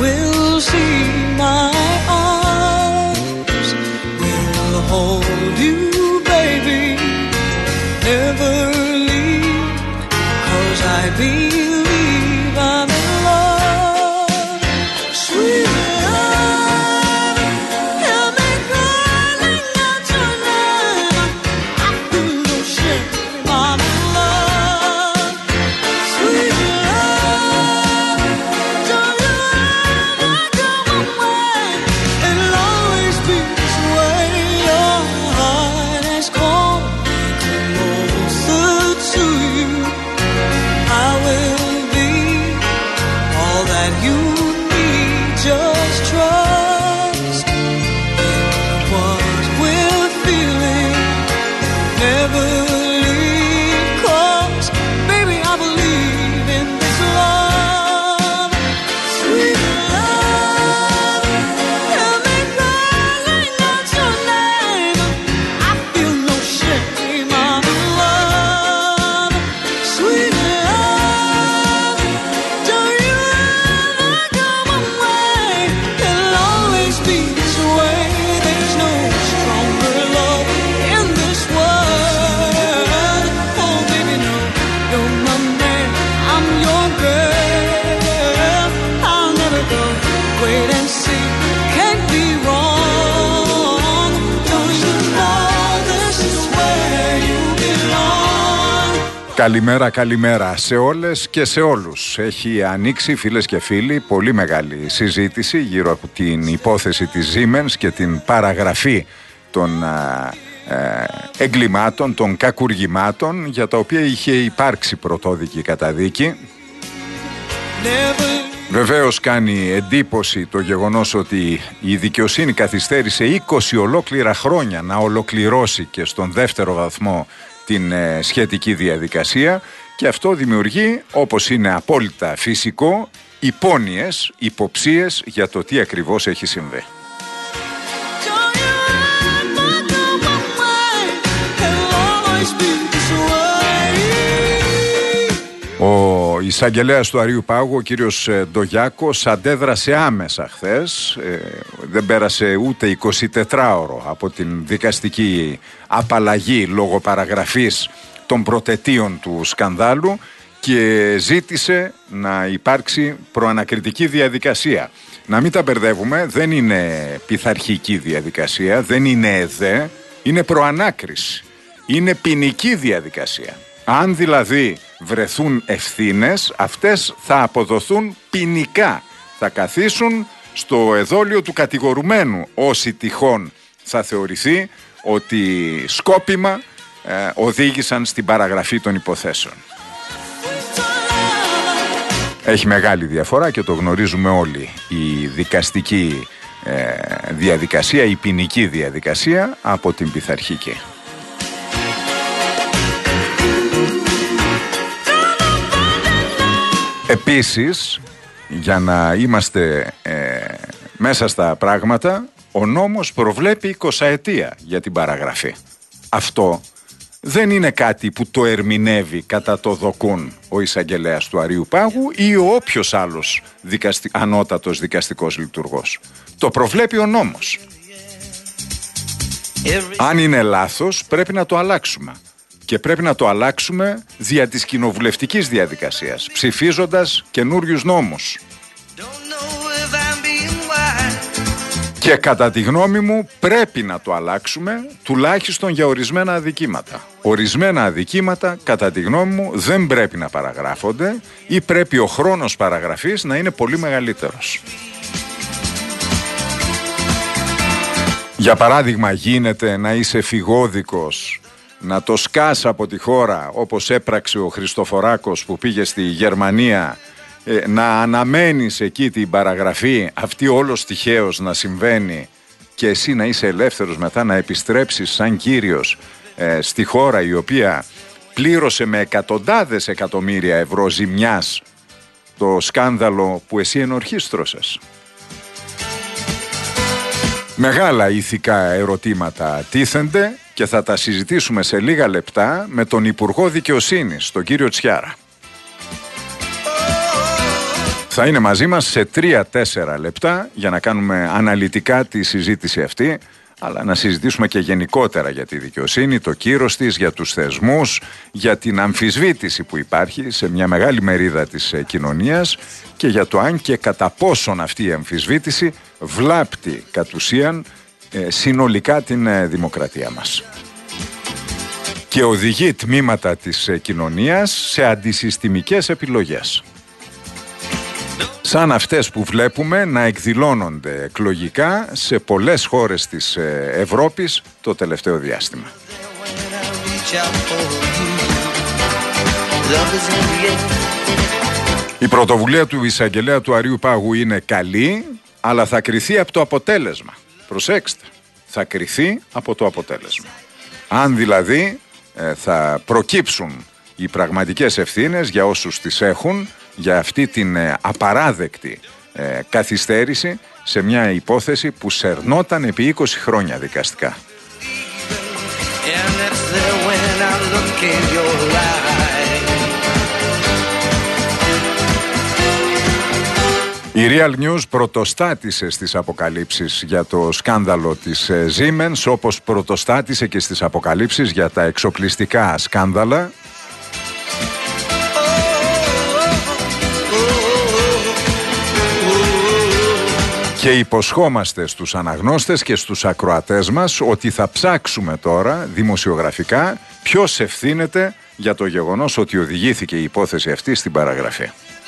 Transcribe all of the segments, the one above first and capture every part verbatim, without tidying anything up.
will see my arms, will hold you, baby, never leave, 'cause I believe I'm in love, sweet love, hear me calling out your name, I feel no shame, I'm in love, sweet love, don't you ever go away, it'll always be this way, your heart has called me closer to you, I will be all that you need, just trust in what we're feeling, never leave, 'cause baby I believe in this love, sweet love, hear me calling out your name, I feel no shame, I'm in love, sweet love, don't you ever go away, it'll always be this way, there's no stronger love in this world, oh baby no, you're my man, I'm your girl, I'll never go, wait and see, can't be wrong, don't you know this is where you belong. Καλημέρα, καλημέρα σε όλες και σε όλους. Έχει ανοίξει, φίλες και φίλοι, πολύ μεγάλη συζήτηση γύρω από την υπόθεση της Siemens και την παραγραφή των α, ε, εγκλημάτων, των κακουργημάτων για τα οποία είχε υπάρξει πρωτόδικη καταδίκη. Never Βεβαίως κάνει εντύπωση το γεγονός ότι η δικαιοσύνη καθυστέρησε είκοσι ολόκληρα χρόνια να ολοκληρώσει και στον δεύτερο βαθμό την ε, σχετική διαδικασία, και αυτό δημιουργεί, όπως είναι απόλυτα φυσικό, υπόνοιες, υποψίες για το τι ακριβώς έχει συμβεί. don't you ever go away, it'll always be this way. Ο εισαγγελέας του Αρείου Πάγου, ο κύριος ε, Ντογιάκος, αντέδρασε άμεσα χθες. Ε, δεν πέρασε ούτε εικοσιτετράωρο από την δικαστική απαλλαγή λόγω παραγραφής των πρωταιτίων του σκανδάλου και ζήτησε να υπάρξει προανακριτική διαδικασία. Να μην τα μπερδεύουμε, δεν είναι πειθαρχική διαδικασία, δεν είναι ΕΔΕ, είναι προανάκριση. Είναι ποινική διαδικασία. Αν δηλαδή βρεθούν ευθύνες, αυτές θα αποδοθούν ποινικά. Θα καθίσουν στο εδόλιο του κατηγορουμένου όσοι τυχόν θα θεωρηθεί ότι σκόπιμα ε, οδήγησαν στην παραγραφή των υποθέσεων. Έχει μεγάλη διαφορά και το γνωρίζουμε όλοι. Η δικαστική ε, διαδικασία, η ποινική διαδικασία από την πειθαρχική. Επίσης, για να είμαστε ε, μέσα στα πράγματα, ο νόμος προβλέπει εικοσαετία για την παραγραφή. Αυτό δεν είναι κάτι που το ερμηνεύει κατά το δοκούν ο εισαγγελέας του Αρείου Πάγου ή ο όποιος άλλος δικαστι... ανώτατος δικαστικός λειτουργός. Το προβλέπει ο νόμος. Αν είναι λάθος, πρέπει να το αλλάξουμε. Και πρέπει να το αλλάξουμε δια της κοινοβουλευτικής διαδικασίας, ψηφίζοντας καινούριους νόμους. Και κατά τη γνώμη μου πρέπει να το αλλάξουμε τουλάχιστον για ορισμένα αδικήματα. Ορισμένα αδικήματα κατά τη γνώμη μου δεν πρέπει να παραγράφονται ή πρέπει ο χρόνος παραγραφής να είναι πολύ μεγαλύτερος. Για παράδειγμα, γίνεται να είσαι φυγόδικος, να το σκάς από τη χώρα όπως έπραξε ο Χριστοφοράκος που πήγε στη Γερμανία, ε, να αναμένεις εκεί την παραγραφή, αυτή όλος τυχαίως να συμβαίνει και εσύ να είσαι ελεύθερος μετά να επιστρέψεις σαν κύριος ε, στη χώρα η οποία πλήρωσε με εκατοντάδες εκατομμύρια ευρώ ζημιάς το σκάνδαλο που εσύ ενορχίστρωσες. Μεγάλα ηθικά ερωτήματα τίθενται και θα τα συζητήσουμε σε λίγα λεπτά με τον Υπουργό Δικαιοσύνης, τον κύριο Τσιάρα. Θα είναι μαζί μας σε τρία τέσσερα λεπτά για να κάνουμε αναλυτικά τη συζήτηση αυτή, αλλά να συζητήσουμε και γενικότερα για τη δικαιοσύνη, το κύρος της, για τους θεσμούς, για την αμφισβήτηση που υπάρχει σε μια μεγάλη μερίδα της κοινωνίας και για το αν και κατά πόσον αυτή η αμφισβήτηση βλάπτει κατ' ουσίαν ε, συνολικά την ε, δημοκρατία μας. Και οδηγεί τμήματα της ε, κοινωνίας σε αντισυστημικές επιλογές. Σαν αυτές που βλέπουμε να εκδηλώνονται εκλογικά σε πολλές χώρες της Ευρώπης το τελευταίο διάστημα. Η πρωτοβουλία του εισαγγελέα του Αριού Πάγου είναι καλή, αλλά θα κριθεί από το αποτέλεσμα. Προσέξτε, θα κριθεί από το αποτέλεσμα. Αν δηλαδή θα προκύψουν οι πραγματικές ευθύνες για όσους τις έχουν, για αυτή την ε, απαράδεκτη ε, καθυστέρηση σε μια υπόθεση που σερνόταν επί είκοσι χρόνια δικαστικά. Η Real News πρωτοστάτησε στις αποκαλύψεις για το σκάνδαλο της ε, Siemens, όπως πρωτοστάτησε και στις αποκαλύψεις για τα εξοπλιστικά σκάνδαλα. Και υποσχόμαστε στους αναγνώστες και στους ακροατές μας ότι θα ψάξουμε τώρα δημοσιογραφικά ποιος ευθύνεται για το γεγονός ότι οδηγήθηκε η υπόθεση αυτή στην παραγραφή.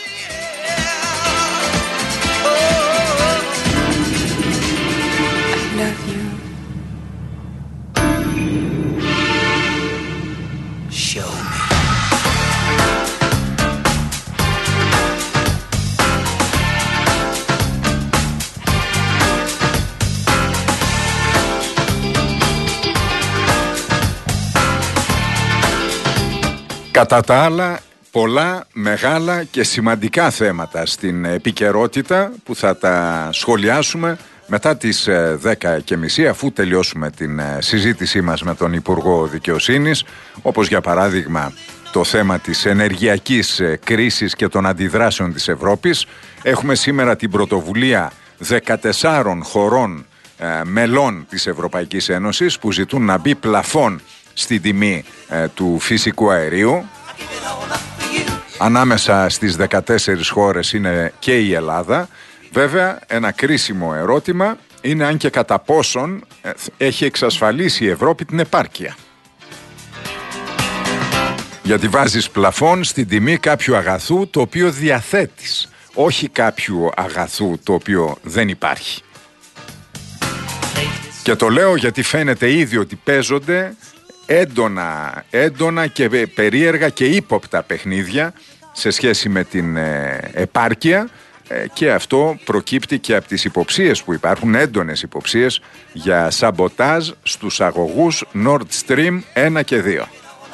Κατά τα άλλα, πολλά μεγάλα και σημαντικά θέματα στην επικαιρότητα που θα τα σχολιάσουμε μετά τις δέκα και μισή, αφού τελειώσουμε την συζήτησή μας με τον Υπουργό Δικαιοσύνης, όπως για παράδειγμα το θέμα της ενεργειακής κρίσης και των αντιδράσεων της Ευρώπης. Έχουμε σήμερα την πρωτοβουλία δεκατεσσάρων χωρών ε, μελών της Ευρωπαϊκής Ένωσης που ζητούν να μπει πλαφόν στην τιμή ε, του φυσικού αερίου. Ανάμεσα στις δεκατέσσερις χώρες είναι και η Ελλάδα. Βέβαια, ένα κρίσιμο ερώτημα είναι αν και κατά πόσον ε, έχει εξασφαλίσει η Ευρώπη την επάρκεια. Γιατί βάζεις πλαφόν στην τιμή κάποιου αγαθού το οποίο διαθέτεις, όχι κάποιου αγαθού το οποίο δεν υπάρχει. Και το λέω γιατί φαίνεται ήδη ότι παίζονται έντονα, έντονα και περίεργα και ύποπτα παιχνίδια σε σχέση με την ε, επάρκεια ε, και αυτό προκύπτει και από τις υποψίες που υπάρχουν, έντονες υποψίες για σαμποτάζ στους αγωγούς Nord Stream ένα και δύο.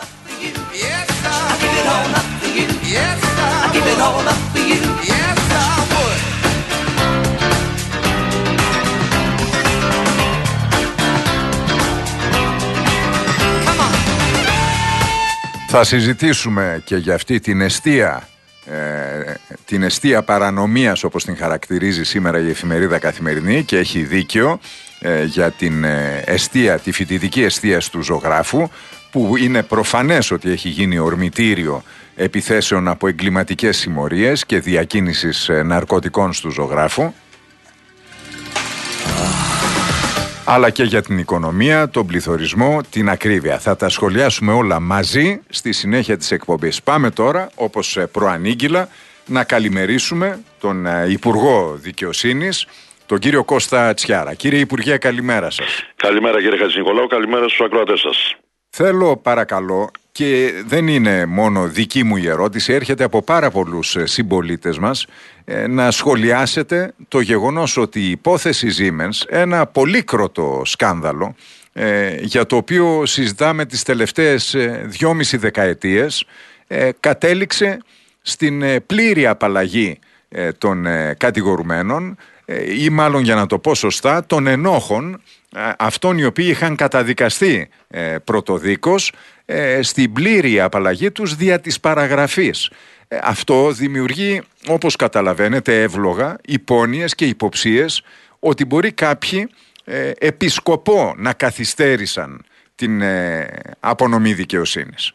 Θα συζητήσουμε και για αυτή την εστία, ε, την εστία παρανομίας, όπως την χαρακτηρίζει σήμερα η εφημερίδα Καθημερινή, και έχει δίκιο, ε, για την ε, εστία, τη φοιτητική εστία του ζωγράφου, που είναι προφανές ότι έχει γίνει ορμητήριο επιθέσεων από εγκληματικές συμμορίες και διακίνησης ε, ναρκωτικών του ζωγράφου. Αλλά και για την οικονομία, τον πληθωρισμό, την ακρίβεια. Θα τα σχολιάσουμε όλα μαζί στη συνέχεια της εκπομπής. Πάμε τώρα, όπως προανήγγυλα, να καλημερίσουμε τον Υπουργό Δικαιοσύνης, τον κύριο Κώστα Τσιάρα. Κύριε Υπουργέ, καλημέρα σας. Καλημέρα κύριε Χατζηνικολάου, καλημέρα στους ακροατές σας. Θέλω παρακαλώ, και δεν είναι μόνο δική μου η ερώτηση, έρχεται από πάρα πολλούς συμπολίτες μας, να σχολιάσετε το γεγονός ότι η υπόθεση Siemens, ένα πολύκροτο σκάνδαλο για το οποίο συζητάμε τις τελευταίες δυόμιση δεκαετίες, κατέληξε στην πλήρη απαλλαγή των κατηγορουμένων ή μάλλον, για να το πω σωστά, των ενόχων, αυτών οι οποίοι είχαν καταδικαστεί πρωτοδίκως, στην πλήρη απαλλαγή τους δια της παραγραφής. Ε, αυτό δημιουργεί, όπως καταλαβαίνετε εύλογα, υπόνοιες και υποψίες ότι μπορεί κάποιοι ε, επί σκοπό να καθυστέρησαν την ε, απονομή δικαιοσύνης.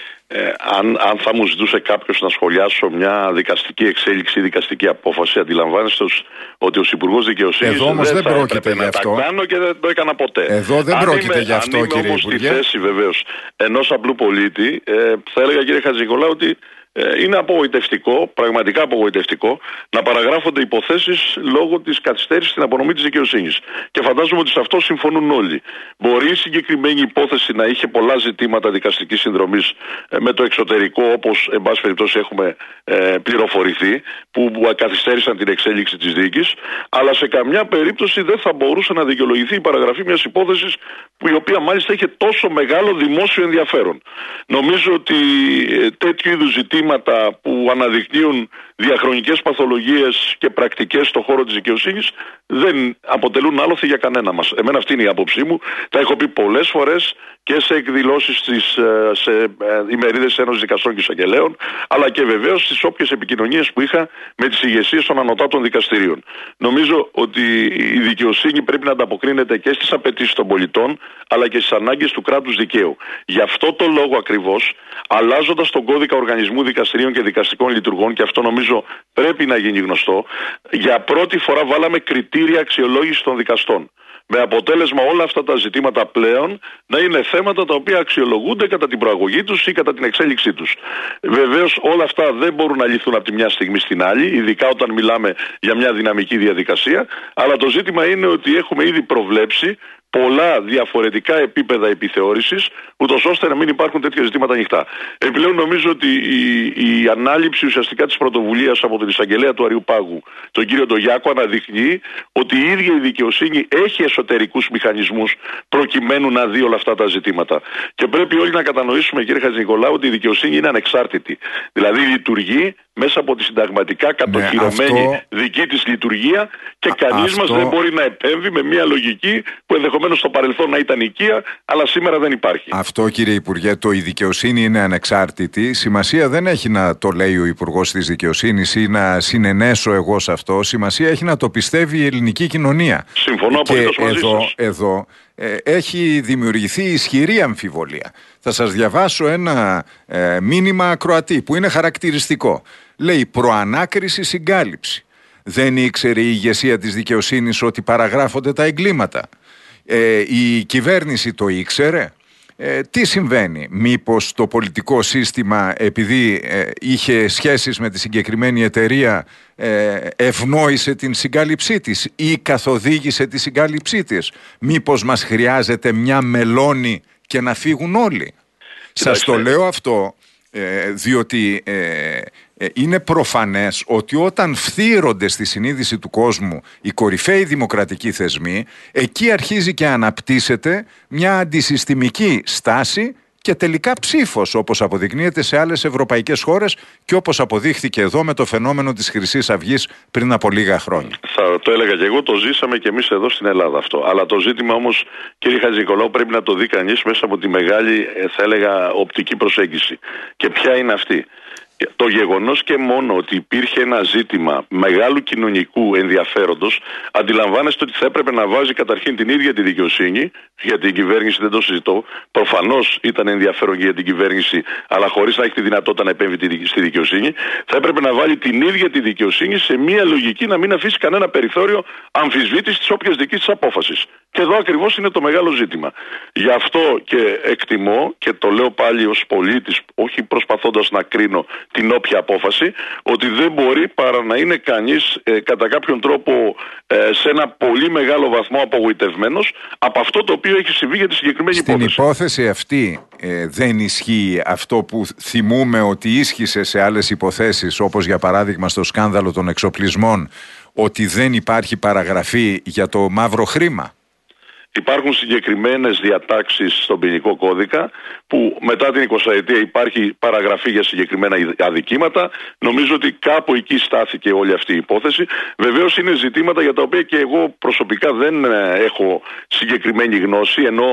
Ε, αν, αν θα μου ζητούσε κάποιος να σχολιάσω μια δικαστική εξέλιξη ή δικαστική απόφαση, αντιλαμβάνεστε ότι ο Υπουργός Δικαιοσύνης Εδώ όμως δεν, δεν θα πρόκειται έπρεπε να τα κάνω και δεν το έκανα ποτέ. Εδώ δεν αν πρόκειται είμαι, γι' αυτό, αν κύριε όμως Υπουργέ. στη θέση βεβαίως ενός απλού πολίτη, ε, θα έλεγα, κύριε Χατζηνικολάου, ότι ε, είναι απογοητευτικό, πραγματικά απογοητευτικό, να παραγράφονται υποθέσεις λόγω της καθυστέρησης στην απονομή της δικαιοσύνης. Και φαντάζομαι ότι σε αυτό συμφωνούν όλοι. Μπορεί η συγκεκριμένη υπόθεση να είχε πολλά ζητήματα δικαστικής συνδρομής ε, με το εξωτερικό, όπως εν πάση περιπτώσει έχουμε ε, πληροφορηθεί, που, που καθυστέρησαν την εξέλιξη της δίκης, αλλά σε καμιά περίπτωση δεν θα μπορούσε να δικαιολογηθεί η παραγραφή μιας υπόθεσης που η οποία μάλιστα είχε τόσο μεγάλο δημόσιο ενδιαφέρον. Νομίζω ότι ε, τέτοιου είδους ζητήματα που αναδεικνύουν διαχρονικές παθολογίες και πρακτικές στον χώρο της δικαιοσύνης δεν αποτελούν άλοθη για κανένα μας. Εμένα αυτή είναι η άποψή μου. Τα έχω πει πολλές φορές και σε εκδηλώσεις της, σε ημερίδες Ένωσης Δικαστών και Εισαγγελέων, αλλά και βεβαίως στις όποιες επικοινωνίες που είχα με τις ηγεσίες των ανωτάτων δικαστηρίων. Νομίζω ότι η δικαιοσύνη πρέπει να ανταποκρίνεται και στις απαιτήσεις των πολιτών, αλλά και στις ανάγκες του κράτους δικαίου. Γι' αυτό το λόγο ακριβώς, αλλάζοντας τον κώδικα οργανισμού δικαστηρίων και δικαστικών λειτουργών, και αυτό νομίζω πρέπει να γίνει γνωστό, για πρώτη φορά βάλαμε κριτήρια αξιολόγησης των δικαστών. Με αποτέλεσμα όλα αυτά τα ζητήματα πλέον να είναι θέματα τα οποία αξιολογούνται κατά την προαγωγή τους ή κατά την εξέλιξή τους. Βεβαίως όλα αυτά δεν μπορούν να λυθούν από τη μια στιγμή στην άλλη, ειδικά όταν μιλάμε για μια δυναμική διαδικασία, αλλά το ζήτημα είναι ότι έχουμε ήδη προβλέψει πολλά διαφορετικά επίπεδα επιθεώρησης, ούτως ώστε να μην υπάρχουν τέτοια ζητήματα ανοιχτά. Επιπλέον, νομίζω ότι η, η ανάληψη ουσιαστικά της πρωτοβουλίας από τον εισαγγελέα του Αριού Πάγου, τον κύριο Ντογιάκο, αναδεικνύει ότι η ίδια η δικαιοσύνη έχει εσωτερικούς μηχανισμούς προκειμένου να δει όλα αυτά τα ζητήματα. Και πρέπει όλοι να κατανοήσουμε, κύριε Χατζηνικολάου, ότι η δικαιοσύνη είναι ανεξάρτητη. Δηλαδή λειτουργεί μέσα από τη συνταγματικά κατοχυρωμένη ναι, αυτό... δική της λειτουργία και κανείς αυτό... μας δεν μπορεί να επέμβει με μια λογική που ενδεχομένως στο παρελθόν να ήταν οικία, αλλά σήμερα δεν υπάρχει. Αυτό, κύριε Υπουργέ, το η δικαιοσύνη είναι ανεξάρτητη. Σημασία δεν έχει να το λέει ο Υπουργός της Δικαιοσύνης ή να συνενέσω εγώ σε αυτό. Σημασία έχει να το πιστεύει η ελληνική κοινωνία. Συμφωνώ απολύτως μαζί σας. Εδώ ε, έχει δημιουργηθεί ισχυρή αμφιβολία. Θα σας διαβάσω ένα ε, μήνυμα ακροατή που είναι χαρακτηριστικό. Λέει προανάκριση συγκάλυψη. Δεν ήξερε η ηγεσία της δικαιοσύνης ότι παραγράφονται τα εγκλήματα. Ε, η κυβέρνηση το ήξερε. Ε, τι συμβαίνει, μήπως το πολιτικό σύστημα, επειδή ε, είχε σχέσεις με τη συγκεκριμένη εταιρεία, ε, ευνόησε την συγκάλυψή της ή καθοδήγησε τη συγκάλυψή της? Μήπως μας χρειάζεται μια μελώνη και να φύγουν όλοι? Σας το λέω αυτό ε, διότι ε, ε, είναι προφανές ότι όταν φθύρονται στη συνείδηση του κόσμου οι κορυφαίοι δημοκρατικοί θεσμοί, εκεί αρχίζει και αναπτύσσεται μια αντισυστημική στάση και τελικά ψήφος, όπως αποδεικνύεται σε άλλες ευρωπαϊκές χώρες και όπως αποδείχθηκε εδώ με το φαινόμενο της Χρυσής Αυγής πριν από λίγα χρόνια. Θα το έλεγα και εγώ, το ζήσαμε και εμείς εδώ στην Ελλάδα αυτό. Αλλά το ζήτημα όμως, κύριε Χατζηνικολάου, πρέπει να το δει κανείς μέσα από τη μεγάλη, θα έλεγα, οπτική προσέγγιση. Και ποια είναι αυτή? Το γεγονός και μόνο ότι υπήρχε ένα ζήτημα μεγάλου κοινωνικού ενδιαφέροντος, αντιλαμβάνεστε ότι θα έπρεπε να βάζει καταρχήν την ίδια τη δικαιοσύνη, γιατί η κυβέρνηση δεν το συζητώ. Προφανώς ήταν ενδιαφέρον και για την κυβέρνηση, αλλά χωρίς να έχει τη δυνατότητα να επέμβει στη δικαιοσύνη. Θα έπρεπε να βάλει την ίδια τη δικαιοσύνη σε μια λογική να μην αφήσει κανένα περιθώριο αμφισβήτησης της όποιας δικής της απόφασης. Και εδώ ακριβώς είναι το μεγάλο ζήτημα. Γι' αυτό και εκτιμώ, και το λέω πάλι ως πολίτης, όχι προσπαθώντας να κρίνω την όποια απόφαση, ότι δεν μπορεί παρά να είναι κανείς ε, κατά κάποιον τρόπο ε, σε ένα πολύ μεγάλο βαθμό απογοητευμένος από αυτό το οποίο έχει συμβεί για τη συγκεκριμένη Στην υπόθεση. Στην υπόθεση αυτή ε, δεν ισχύει αυτό που θυμούμε ότι ίσχυσε σε άλλες υποθέσεις, όπως για παράδειγμα στο σκάνδαλο των εξοπλισμών, ότι δεν υπάρχει παραγραφή για το μαύρο χρήμα? Υπάρχουν συγκεκριμένες διατάξεις στον ποινικό κώδικα που μετά την εικοσαετία υπάρχει παραγραφή για συγκεκριμένα αδικήματα. Νομίζω ότι κάπου εκεί στάθηκε όλη αυτή η υπόθεση. Βεβαίως είναι ζητήματα για τα οποία και εγώ προσωπικά δεν έχω συγκεκριμένη γνώση, ενώ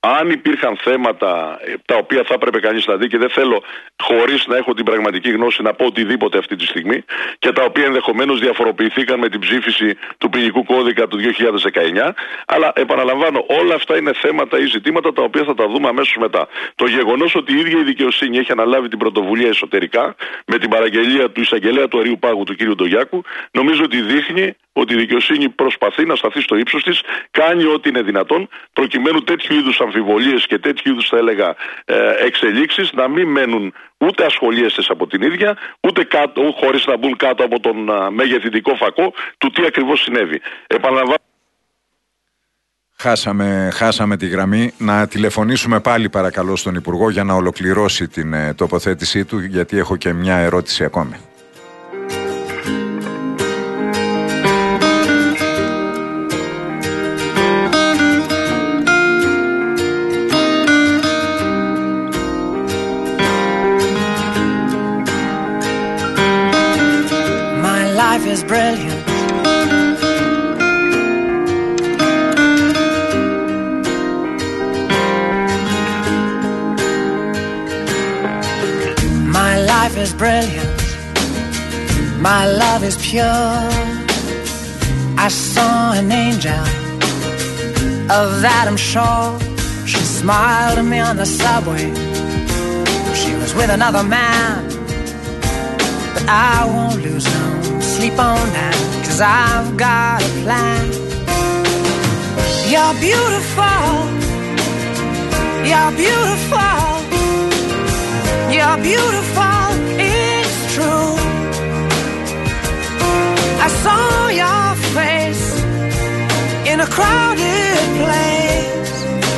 Αν υπήρχαν θέματα τα οποία θα έπρεπε κανείς να δει, και δεν θέλω χωρίς να έχω την πραγματική γνώση να πω οτιδήποτε αυτή τη στιγμή, και τα οποία ενδεχομένως διαφοροποιηθήκαν με την ψήφιση του ποινικού κώδικα του δύο χιλιάδες δεκαεννιά, αλλά επαναλαμβάνω, όλα αυτά είναι θέματα ή ζητήματα τα οποία θα τα δούμε αμέσως μετά. Το γεγονός ότι η ίδια η δικαιοσύνη έχει αναλάβει την πρωτοβουλία εσωτερικά με την παραγγελία του εισαγγελέα του Αριού Πάγου, του κ. Ντογιάκου, νομίζω ότι δείχνει ότι η δικαιοσύνη προσπαθεί να σταθεί στο ύψος της, κάνει ό,τι είναι δυνατόν, προκειμένου τέτοιου είδους αμφιβολίες και τέτοιου είδους, θα έλεγα, εξελίξεις να μην μένουν ούτε ασχολίαστες από την ίδια, ούτε κάτω, χωρίς να μπουν κάτω από τον μεγεθυντικό φακό του τι ακριβώς συνέβη. Επαναλαμβάνω. Χάσαμε, χάσαμε τη γραμμή. Να τηλεφωνήσουμε πάλι παρακαλώ στον Υπουργό για να ολοκληρώσει την ε, τοποθέτησή του, γιατί έχω και μια ερώτηση ακόμη. My life is brilliant. My life is brilliant. My love is pure. I saw an angel, of that I'm sure. She smiled at me on the subway. She was with another man, but I won't lose no sleep on that, 'cause I've got a plan. You're beautiful. You're beautiful. You're beautiful, it's true. I saw your face in a crowded place,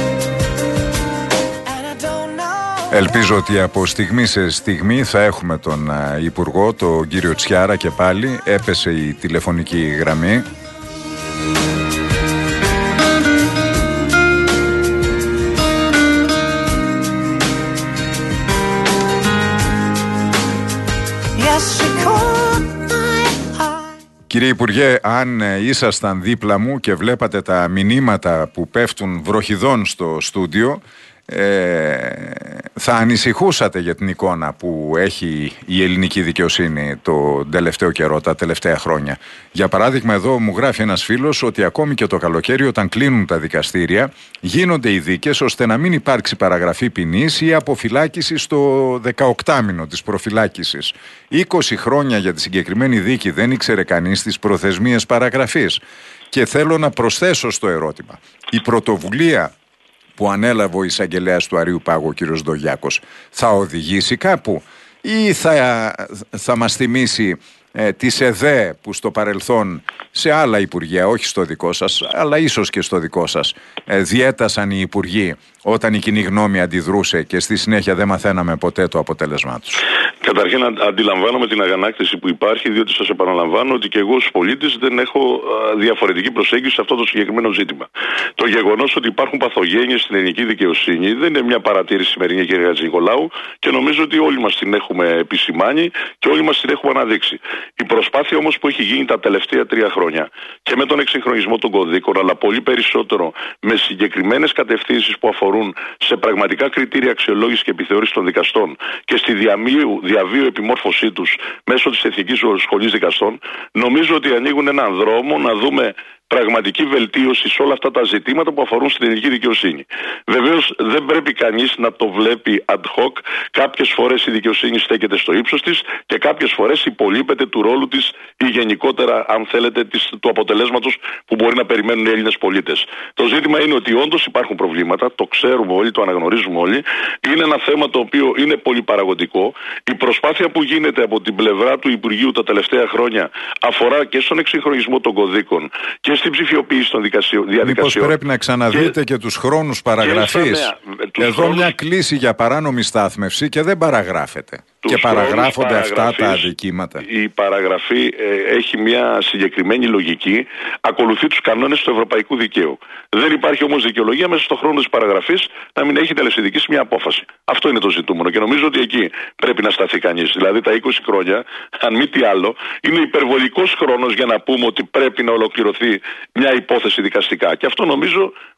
and I don't know. Ελπίζω ότι από στιγμή σε στιγμή θα έχουμε τον uh, Υπουργό, τον κύριο Τσιάρα, και πάλι έπεσε η τηλεφωνική γραμμή. Κύριε Υπουργέ, αν ήσασταν δίπλα μου και βλέπατε τα μηνύματα που πέφτουν βροχιδών στο στούντιο, ε, θα ανησυχούσατε για την εικόνα που έχει η ελληνική δικαιοσύνη το τελευταίο καιρό, τα τελευταία χρόνια. Για παράδειγμα, εδώ μου γράφει ένας φίλος ότι ακόμη και το καλοκαίρι, όταν κλείνουν τα δικαστήρια, γίνονται οι δίκες ώστε να μην υπάρξει παραγραφή ποινής ή αποφυλάκηση στο δεκαοκτάμηνο της προφυλάκησης. είκοσι χρόνια για τη συγκεκριμένη δίκη δεν ήξερε κανείς τις προθεσμίες παραγραφής. Και θέλω να προσθέσω στο ερώτημα, η πρωτοβουλία που ανέλαβε ο εισαγγελέας του Αριού Πάγου, ο κ. Ντογιάκος, θα οδηγήσει κάπου ή θα, θα μας θυμίσει ε, τις ΕΔΕ που στο παρελθόν σε άλλα υπουργεία, όχι στο δικό σας, αλλά ίσως και στο δικό σας, ε, διέτασαν οι υπουργοί όταν η κοινή γνώμη αντιδρούσε και στη συνέχεια δεν μαθαίναμε ποτέ το αποτέλεσμά τους. Καταρχήν, αντιλαμβάνομαι την αγανάκτηση που υπάρχει, διότι σας επαναλαμβάνω ότι και εγώ ως πολίτης δεν έχω α, διαφορετική προσέγγιση σε αυτό το συγκεκριμένο ζήτημα. Το γεγονός ότι υπάρχουν παθογένειες στην ελληνική δικαιοσύνη δεν είναι μια παρατήρηση σημερινή, κύριε Χατζηνικολάου, και νομίζω ότι όλοι μας την έχουμε επισημάνει και όλοι μας την έχουμε αναδείξει. Η προσπάθεια όμως που έχει γίνει τα τελευταία τρία χρόνια και με τον εξυγχρονισμό των κωδίκων, αλλά πολύ περισσότερο με συγκεκριμένες κατευθύνσεις που αφορούν σε πραγματικά κριτήρια αξιολόγησης και επιθεώρησης των δικαστών και στη διαμίου, διαβίου επιμόρφωσή τους μέσω της Εθνικής Σχολής Δικαστών, νομίζω ότι ανοίγουν έναν δρόμο να δούμε πραγματική βελτίωση σε όλα αυτά τα ζητήματα που αφορούν στην ελληνική δικαιοσύνη. Βεβαίως δεν πρέπει κανείς να το βλέπει ad hoc. Κάποιες φορές η δικαιοσύνη στέκεται στο ύψος της και κάποιες φορές υπολείπεται του ρόλου της ή γενικότερα, αν θέλετε, της, του αποτελέσματος που μπορεί να περιμένουν οι Έλληνες πολίτες. Το ζήτημα είναι ότι όντως υπάρχουν προβλήματα, το ξέρουμε όλοι, το αναγνωρίζουμε όλοι. Είναι ένα θέμα το οποίο είναι πολυπαραγωγικό. Η προσπάθεια που γίνεται από την πλευρά του Υπουργείου τα τελευταία χρόνια αφορά και στον εξυγχρονισμό των κωδίκων και στην ψηφιοποίηση των διαδικασιών. Μήπως πρέπει να ξαναδείτε και, και τους χρόνους παραγραφής. Και Εδώ χρόνους... μια κλήση για παράνομη στάθμευση και δεν παραγράφεται. Τους και παραγράφονται αυτά τα αδικήματα. Η παραγραφή ε, έχει μια συγκεκριμένη λογική, ακολουθεί τους κανόνες του ευρωπαϊκού δικαίου. Δεν υπάρχει όμως δικαιολογία μέσα στον χρόνο της παραγραφής να μην έχει τελεσιδικήσει μια απόφαση. Αυτό είναι το ζητούμενο και νομίζω ότι εκεί πρέπει να σταθεί κανείς. Δηλαδή τα είκοσι χρόνια, αν μη τι άλλο, είναι υπερβολικός χρόνος για να πούμε ότι πρέπει να ολοκληρωθεί μια υπόθεση δικαστικά. Και αυτό νομίζω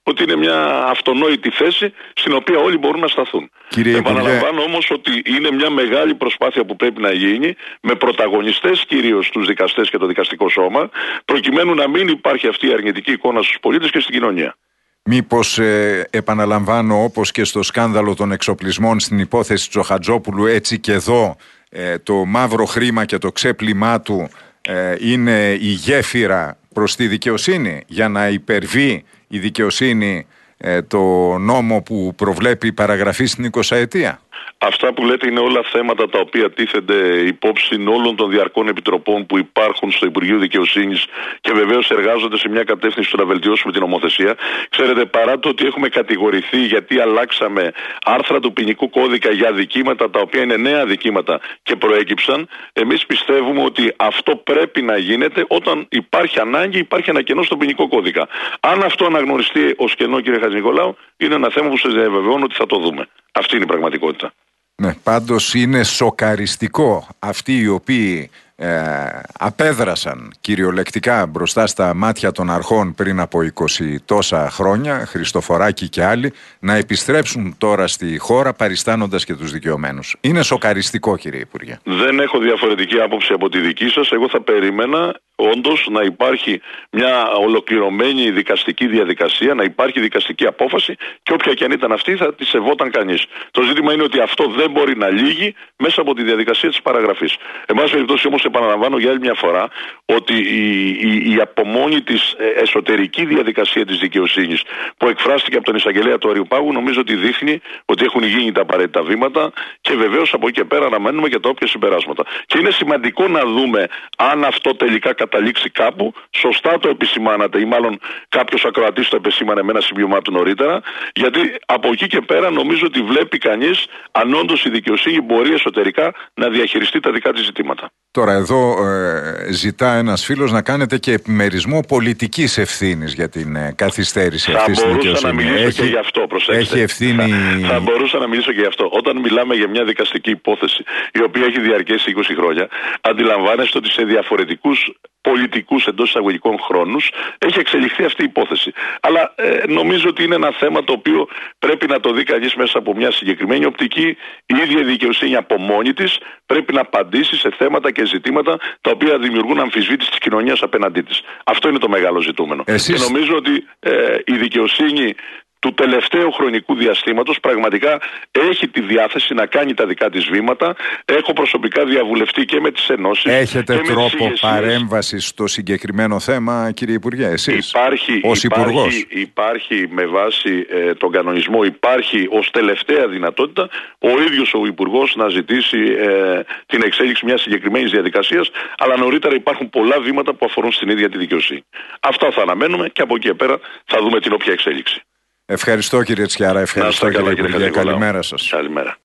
ότι είναι μια αυτονόητη θέση στην οποία όλοι μπορούν να σταθούν. Κύριε Επαναλαμβάνω όμως ότι είναι μια μεγάλη προσπάθεια που πρέπει να γίνει με πρωταγωνιστές κυρίως τους δικαστές και το δικαστικό σώμα, προκειμένου να μην υπάρχει αυτή η αρνητική εικόνα στους πολίτες και στην κοινωνία. Μήπως ε, επαναλαμβάνω, όπως και στο σκάνδαλο των εξοπλισμών στην υπόθεση Τσοχατζόπουλου, έτσι και εδώ ε, το μαύρο χρήμα και το ξέπλυμά του ε, είναι η γέφυρα προς τη δικαιοσύνη, για να υπερβεί η δικαιοσύνη ε, το νόμο που προβλέπει παραγραφή στην εικοσαετία. Αυτά που λέτε είναι όλα θέματα τα οποία τίθενται υπόψη όλων των διαρκών επιτροπών που υπάρχουν στο Υπουργείο Δικαιοσύνης και βεβαίως εργάζονται σε μια κατεύθυνση στο να βελτιώσουμε την νομοθεσία. Ξέρετε, παρά το ότι έχουμε κατηγορηθεί γιατί αλλάξαμε άρθρα του ποινικού κώδικα για αδικήματα τα οποία είναι νέα αδικήματα και προέκυψαν, εμείς πιστεύουμε ότι αυτό πρέπει να γίνεται όταν υπάρχει ανάγκη, υπάρχει ένα κενό στον ποινικό κώδικα. Αν αυτό αναγνωριστεί ως κενό, κύριε Χατζηνικολάου, είναι ένα θέμα που σας διαβεβαιώνω ότι θα το δούμε. Αυτή είναι η πραγματικότητα. Ναι, πάντως είναι σοκαριστικό αυτοί οι οποίοι ε, απέδρασαν κυριολεκτικά μπροστά στα μάτια των αρχών πριν από είκοσι τόσα χρόνια, Χριστοφοράκη και άλλοι, να επιστρέψουν τώρα στη χώρα παριστάνοντας και τους δικαιωμένους. Είναι σοκαριστικό, κύριε Υπουργέ. Δεν έχω διαφορετική άποψη από τη δική σας. Εγώ θα περίμενα όντως να υπάρχει μια ολοκληρωμένη δικαστική διαδικασία, να υπάρχει δικαστική απόφαση και όποια και αν ήταν αυτή θα τη σεβόταν κανείς. Το ζήτημα είναι ότι αυτό δεν μπορεί να λύγει μέσα από τη διαδικασία της παραγραφής. Εν πάση περιπτώσει όμως επαναλαμβάνω για άλλη μια φορά ότι η, η, η από μόνη της εσωτερική διαδικασία της δικαιοσύνης που εκφράστηκε από τον εισαγγελέα του Αριού Πάγου νομίζω ότι δείχνει ότι έχουν γίνει τα απαραίτητα βήματα και βεβαίως από εκεί και πέρα αναμένουμε και τα όποια συμπεράσματα. Και είναι σημαντικό να δούμε αν αυτό τελικά καταλήξει κάπου. Σωστά το επισημάνατε, ή μάλλον κάποιος ακροατής το επισήμανε με ένα σημείωμά του νωρίτερα, γιατί από εκεί και πέρα νομίζω ότι βλέπει κανείς αν όντως η δικαιοσύνη μπορεί εσωτερικά να διαχειριστεί τα δικά της ζητήματα. Τώρα εδώ ε, ζητά ένας φίλος να κάνετε και επιμερισμό πολιτικής ευθύνης για την ε, καθυστέρηση αυτή στη δικαιοσύνη. Θα μπορούσα να μιλήσω έχει, και γι' αυτό, προσέξτε. Έχει ευθύνη... Θα, θα μπορούσα να μιλήσω και γι' αυτό. Όταν μιλάμε για μια δικαστική υπόθεση η οποία έχει διαρκέσει είκοσι χρόνια, αντιλαμβάνεστε ότι σε διαφορετικούς πολιτικούς εντός εισαγωγικών χρόνους έχει εξελιχθεί αυτή η υπόθεση. Αλλά ε, νομίζω ότι είναι ένα θέμα το οποίο πρέπει να το δει κανείς μέσα από μια συγκεκριμένη οπτική. Η ίδια η δικαιοσύνη από μόνη της πρέπει να απαντήσει σε θέματα και ζητήματα τα οποία δημιουργούν αμφισβήτηση της κοινωνίας απέναντί της. Αυτό είναι το μεγάλο ζητούμενο. Εσείς... Και νομίζω ότι ε, η δικαιοσύνη του τελευταίου χρονικού διαστήματος πραγματικά έχει τη διάθεση να κάνει τα δικά της βήματα. Έχω προσωπικά διαβουλευτεί και με τις ενώσεις. Έχετε και τρόπο παρέμβασης στο συγκεκριμένο θέμα, κύριε Υπουργέ, εσείς υπάρχει, ως Υπουργός? Υπάρχει, υπάρχει με βάση ε, τον κανονισμό, υπάρχει ως τελευταία δυνατότητα ο ίδιος ο Υπουργός να ζητήσει ε, την εξέλιξη μιας συγκεκριμένης διαδικασίας, αλλά νωρίτερα υπάρχουν πολλά βήματα που αφορούν στην ίδια τη δικαιοσύνη. Αυτά θα αναμένουμε και από εκεί και πέρα θα δούμε την όποια εξέλιξη. Ευχαριστώ, κύριε Τσιάρα, ευχαριστώ, κύριε Υπουργέ. Καλημέρα σας. Καλημέρα.